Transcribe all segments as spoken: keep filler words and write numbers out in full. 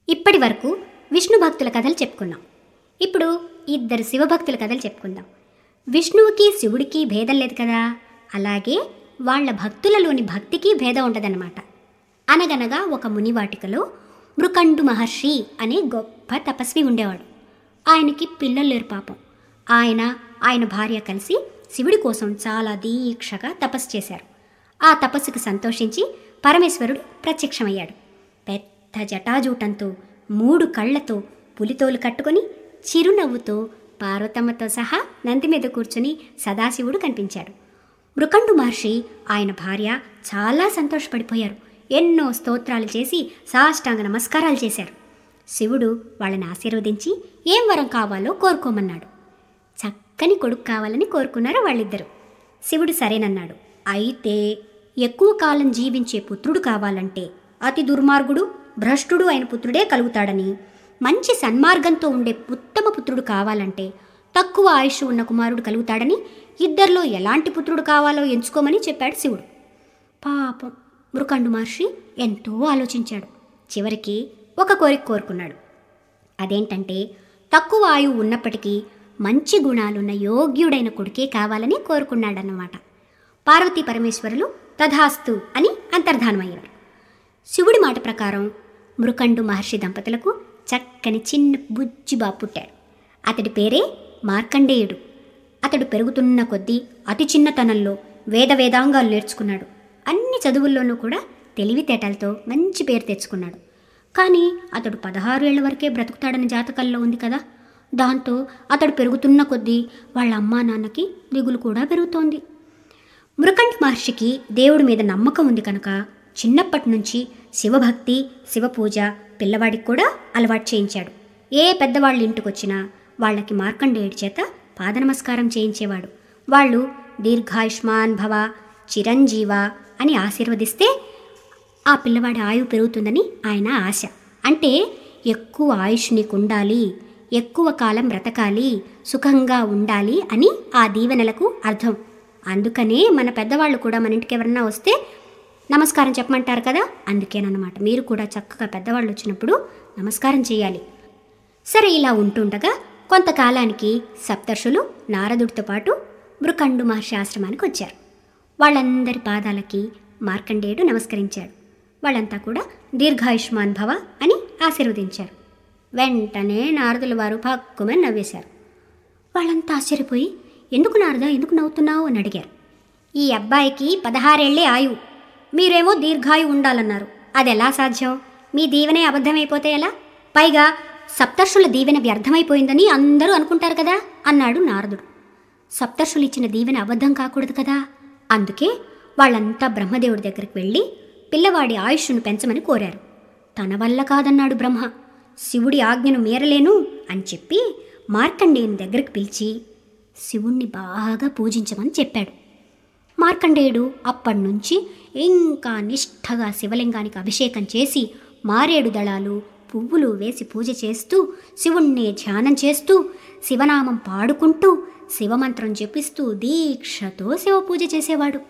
ఇప్పటి వరకు విష్ణు భక్తుల కథలు చెప్పుకున్నాం. ఇప్పుడు ఇద్దరు శివభక్తుల కథలు చెప్పుకుందాం. విష్ణువుకి శివుడికి భేదం లేదు కదా, అలాగే వాళ్ళ భక్తులలోని భక్తికి భేదం ఉండదన్నమాట. అనగనగా ఒక మునివాటికలో మృకండు మహర్షి అనే గొప్ప తపస్వి ఉండేవాడు. ఆయనకి పిల్లలు లేరు పాపం. ఆయన ఆయన భార్య కలిసి శివుడి కోసం చాలా దీక్షగా తపస్సు చేశారు. ఆ తపస్సుకు సంతోషించి పరమేశ్వరుడు ప్రత్యక్షమయ్యాడు. పెద్ద జటాజూటంతో, మూడు కళ్లతో, పులితోలు కట్టుకొని, చిరునవ్వుతో పార్వతమ్మతో సహా నంది మీద కూర్చుని సదాశివుడు కనిపించాడు. మృకండు మహర్షి ఆయన భార్య చాలా సంతోషపడిపోయారు. ఎన్నో స్తోత్రాలు చేసి సాష్టాంగ నమస్కారాలు చేశారు. శివుడు వాళ్ళని ఆశీర్వదించి ఏం వరం కావాలో కోరుకోమన్నాడు. చక్కని కొడుకు కావాలని కోరుకున్నారు వాళ్ళిద్దరూ. శివుడు సరేనన్నాడు. అయితే ఎక్కువ కాలం జీవించే పుత్రుడు కావాలంటే అతి దుర్మార్గుడు, భ్రష్టుడు అయిన పుత్రుడే కలుగుతాడని, మంచి సన్మార్గంతో ఉండే ఉత్తమ పుత్రుడు కావాలంటే తక్కువ ఆయుష్ ఉన్న కుమారుడు కలుగుతాడని, ఇద్దరిలో ఎలాంటి పుత్రుడు కావాలో ఎంచుకోమని చెప్పాడు శివుడు. పాపం మృకండు మహర్షి ఎంతో ఆలోచించాడు. చివరికి ఒక కోరిక కోరుకున్నాడు. అదేంటంటే తక్కువ ఆయువు ఉన్నప్పటికీ మంచి గుణాలున్న యోగ్యుడైన కొడుకే కావాలని కోరుకున్నాడన్నమాట. పార్వతీ పరమేశ్వరులు తథాస్తు అని అంతర్ధానమయ్యారు. శివుడి మాట ప్రకారం మృకండు మహర్షి దంపతులకు చక్కని చిన్న బుజ్జిబాబు పుట్టాడు. అతడి పేరే మార్కండేయుడు. అతడు పెరుగుతున్న కొద్దీ అతి చిన్నతనంలో వేద వేదాంగాలు నేర్చుకున్నాడు. అన్ని చదువుల్లోనూ కూడా తెలివితేటలతో మంచి పేరు తెచ్చుకున్నాడు. కానీ అతడు పదహారు ఏళ్ల వరకే బ్రతుకుతాడని జాతకాల్లో ఉంది కదా. దాంతో అతడు పెరుగుతున్న కొద్దీ వాళ్ళ అమ్మా నాన్నకి దిగులు కూడా పెరుగుతోంది. మృకండ మహర్షికి దేవుడి మీద నమ్మకం ఉంది కనుక చిన్నప్పటి నుంచి శివభక్తి, శివపూజ పిల్లవాడికి కూడా అలవాటు చేయించాడు. ఏ పెద్దవాళ్ళ ఇంటికొచ్చినా వాళ్ళకి మార్కండేయుడి చేత పాద నమస్కారం చేయించేవాడు. వాళ్ళు దీర్ఘాయుష్మాన్ భవ, చిరంజీవ అని ఆశీర్వదిస్తే ఆ పిల్లవాడి ఆయువు పెరుగుతుందని ఆయన ఆశ. అంటే ఎక్కువ ఆయుష్ నీకు ఉండాలి, ఎక్కువ కాలం బ్రతకాలి, సుఖంగా ఉండాలి అని ఆ దీవెనలకు అర్థం. అందుకనే మన పెద్దవాళ్ళు కూడా మన ఇంటికి ఎవరన్నా వస్తే నమస్కారం చెప్పమంటారు కదా. అందుకేనన్నమాట మీరు కూడా చక్కగా పెద్దవాళ్ళు వచ్చినప్పుడు నమస్కారం చేయాలి. సరే, ఇలా ఉంటుండగా కొంతకాలానికి సప్తర్షులు నారదుడితో పాటు మృకండు మహర్షి ఆశ్రమానికి వచ్చారు. వాళ్ళందరి పాదాలకి మార్కండేయుడు నమస్కరించాడు. వాళ్ళంతా కూడా దీర్ఘాయుష్మాన్ భవ అని ఆశీర్వదించారు. వెంటనే నారదుల వారు పక్కుమని నవ్వేశారు. వాళ్ళంతా ఆశ్చర్యపోయి, ఎందుకు నారదా, ఎందుకు నవ్వుతున్నావు అని అడిగారు. ఈ అబ్బాయికి పదహారేళ్లే ఆయువు, మీరేమో దీర్ఘాయు ఉండాలన్నారు. అది ఎలా సాధ్యం? మీ దీవెనే అబద్ధమైపోతే ఎలా? పైగా సప్తర్షుల దీవెన వ్యర్థమైపోయిందని అందరూ అనుకుంటారు కదా అన్నాడు నారదుడు. సప్తర్షులు ఇచ్చిన దీవెన అబద్ధం కాకూడదు కదా. అందుకే వాళ్ళంతా బ్రహ్మదేవుడి దగ్గరికి వెళ్ళి పిల్లవాడి ఆయుష్ను పెంచమని కోరారు. తన వల్ల కాదన్నాడు బ్రహ్మ. శివుడి ఆజ్ఞను మీరలేను అని చెప్పి మార్కండేయుని దగ్గరికి పిలిచి శివుణ్ణి బాగా పూజించమని చెప్పాడు. మార్కండేయుడు అప్పటినుంచి ఇంకా నిష్ఠగా శివలింగానికి అభిషేకం చేసి మారేడు దళాలు, పువ్వులు వేసి పూజ చేస్తూ, శివుణ్ణి ధ్యానం చేస్తూ, శివనామం పాడుకుంటూ, శివమంత్రం జపిస్తూ దీక్షతో శివ పూజ చేసేవాడు.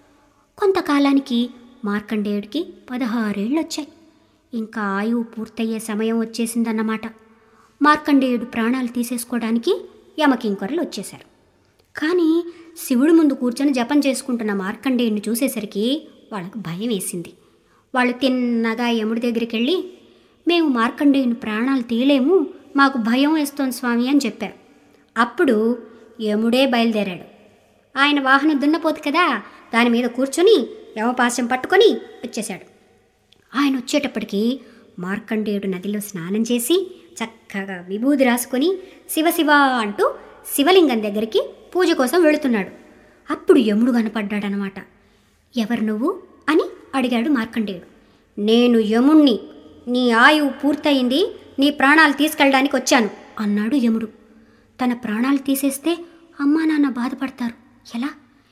కొంతకాలానికి మార్కండేయుడికి పదహారేళ్ళు వచ్చాయి. ఇంకా ఆయువు పూర్తయ్యే సమయం వచ్చేసిందన్నమాట. మార్కండేయుడు ప్రాణాలు తీసేసుకోవడానికి యమకింకరులు వచ్చేశారు. కానీ శివుడి ముందు కూర్చొని జపం చేసుకుంటున్న మార్కండేయుడిని చూసేసరికి వాళ్ళకు భయం వేసింది. వాళ్ళు తిన్నగా యముడి దగ్గరికి వెళ్ళి, మేము మార్కండేయుని ప్రాణాలు తీయలేము, మాకు భయం వేస్తోంది స్వామి అని చెప్పారు. అప్పుడు యముడే బయలుదేరాడు. ఆయన వాహనం దున్నపోతు కదా, దాని మీద కూర్చొని యమపాశం పట్టుకొని వచ్చేశాడు. ఆయన వచ్చేటప్పటికి మార్కండేయుడు నదిలో స్నానం చేసి చక్కగా విభూది రాసుకొని శివశివ అంటూ శివలింగం దగ్గరికి పూజ కోసం వెళుతున్నాడు. అప్పుడు యముడు కనపడ్డాడనమాట. ఎవరు నువ్వు అని అడిగాడు మార్కండేయుడు. నేను యముణ్ణి, నీ ఆయువు పూర్తయింది, నీ ప్రాణాలు తీసుకెళ్ళడానికి వచ్చాను అన్నాడు యముడు. తన ప్రాణాలు తీసేస్తే అమ్మా నాన్న బాధపడతారు, ఎలా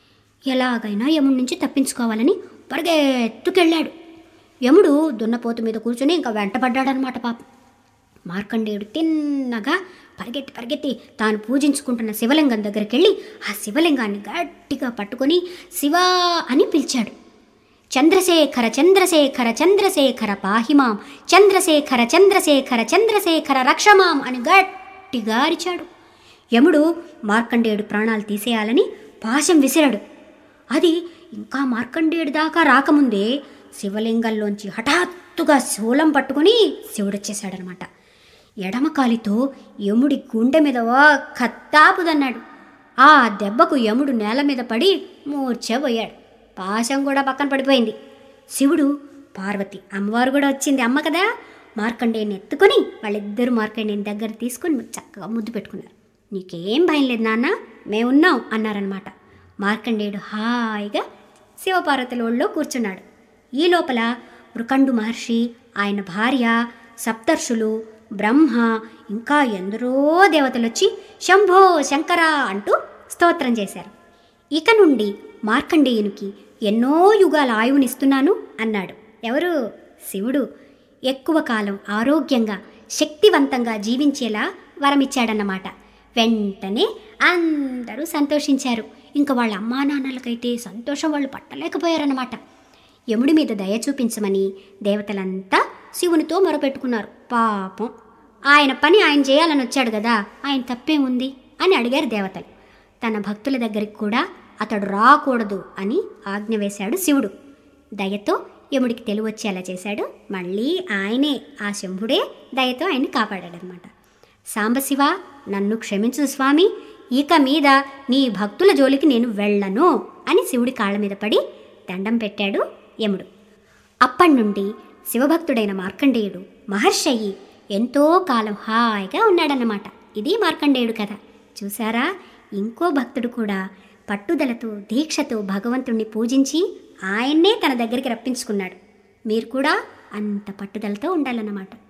ఎలాగైనా యముడి నుంచి తప్పించుకోవాలని పరిగెత్తుకెళ్ళాడు. యముడు దున్నపోతు మీద కూర్చొని ఇంకా వెంటబడ్డాడనమాట పాపం. మార్కండేయుడు తిన్నగా పరిగెత్తి పరిగెత్తి తాను పూజించుకుంటున్న శివలింగం దగ్గరికి వెళ్ళి ఆ శివలింగాన్ని గట్టిగా పట్టుకొని శివా అని పిలిచాడు. చంద్రశేఖర చంద్రశేఖర చంద్రశేఖర పాహిమాం, చంద్రశేఖర చంద్రశేఖర చంద్రశేఖర రక్షమాం అని గట్టిగా అరిచాడు. యముడు మార్కండేయుడు ప్రాణాలు తీసేయాలని పాశం విసిరాడు. అది ఇంకా మార్కండేయుడి దాకా రాకముందే శివలింగంలోంచి హఠాత్తుగా శూలం పట్టుకుని శివుడొచ్చేశాడనమాట. ఎడమకాలితో యముడి గుండె మీద ఒక్క తాపుదన్నాడు. ఆ దెబ్బకు యముడు నేల మీద పడి మూర్ఛపోయాడు. పాశం కూడా పక్కన పడిపోయింది. శివుడు, పార్వతి అమ్మవారు కూడా వచ్చింది, అమ్మ కదా, మార్కండేయుని ఎత్తుకొని వాళ్ళిద్దరూ మార్కండేయుని దగ్గర తీసుకొని చక్కగా ముద్దు పెట్టుకున్నారు. నీకేం భయం లేదు నాన్న, మేమున్నాం అన్నారనమాట. మార్కండేయుడు హాయిగా శివపార్వతుల ఒళ్ళో కూర్చున్నాడు. ఈ లోపల మృకండు మహర్షి, ఆయన భార్య, సప్తర్షులు, బ్రహ్మ, ఇంకా ఎందరో దేవతలు వచ్చి శంభో శంకర అంటూ స్తోత్రం చేశారు. ఇక నుండి మార్కండేయునికి ఎన్నో యుగాల ఆయువునిస్తున్నాను అన్నాడు. ఎవరు? శివుడు. ఎక్కువ కాలం ఆరోగ్యంగా శక్తివంతంగా జీవించేలా వరమిచ్చాడన్నమాట. వెంటనే అందరూ సంతోషించారు. ఇంకా వాళ్ళ అమ్మా నాన్నలకైతే సంతోషం వాళ్ళు పట్టలేకపోయారన్నమాట. యముడి మీద దయ చూపించమని దేవతలంతా శివునితో మొరపెట్టుకున్నారు. పాపం, ఆయన పని ఆయన చేయాలని వచ్చాడు కదా, ఆయన తప్పేముంది అని అడిగారు దేవతలు. తన భక్తుల దగ్గరికి కూడా అతడు రాకూడదు అని ఆజ్ఞ వేశాడు శివుడు. దయతో యముడికి తెలివొచ్చేలా చేశాడు. మళ్ళీ ఆయనే, ఆ శంభుడే దయతో ఆయన్ని కాపాడాడనమాట. సాంబశివ, నన్ను క్షమించు స్వామి, ఇక మీద నీ భక్తుల జోలికి నేను వెళ్ళను అని శివుడి కాళ్ళ మీద పడి దండం పెట్టాడు యముడు. అప్పటి నుండి శివభక్తుడైన మార్కండేయుడు మహర్షి అయ్యి ఎంతో కాలం హాయిగా ఉన్నాడన్నమాట. ఇది మార్కండేయుడు కథ. చూసారా, ఇంకో భక్తుడు కూడా పట్టుదలతో దీక్షతో భగవంతుణ్ణి పూజించి ఆయన్నే తన దగ్గరికి రప్పించుకున్నాడు. మీరు కూడా అంత పట్టుదలతో ఉండాలన్నమాట.